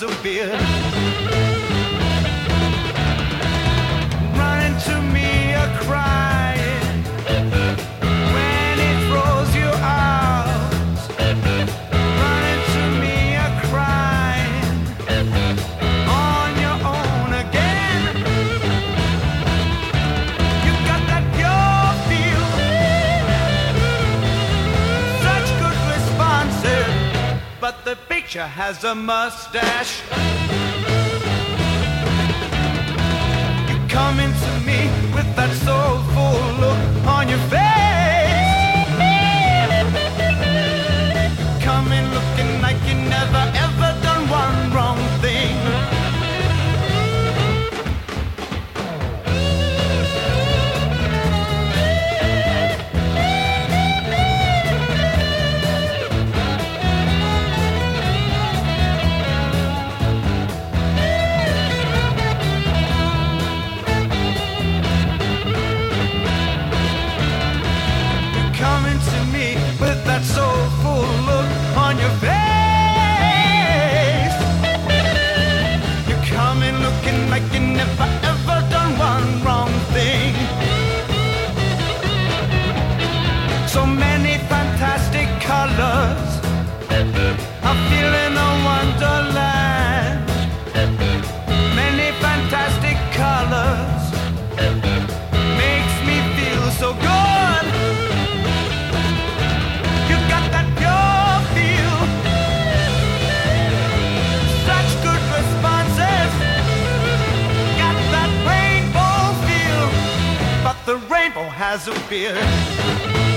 has a beard. Running to me a crying when it throws you out. Running to me a crying on your own again. You got that pure feel, such good responses, but the picture has a mustache. Coming to me with that soulful look on your face. Coming looking like you never ever done one wrong thing. With that soulful look on your face, you're coming looking like you never ever done one wrong thing. So many fantastic colors, I'm feeling a wonderland. Many fantastic colors makes me feel so good. The rainbow has a beard.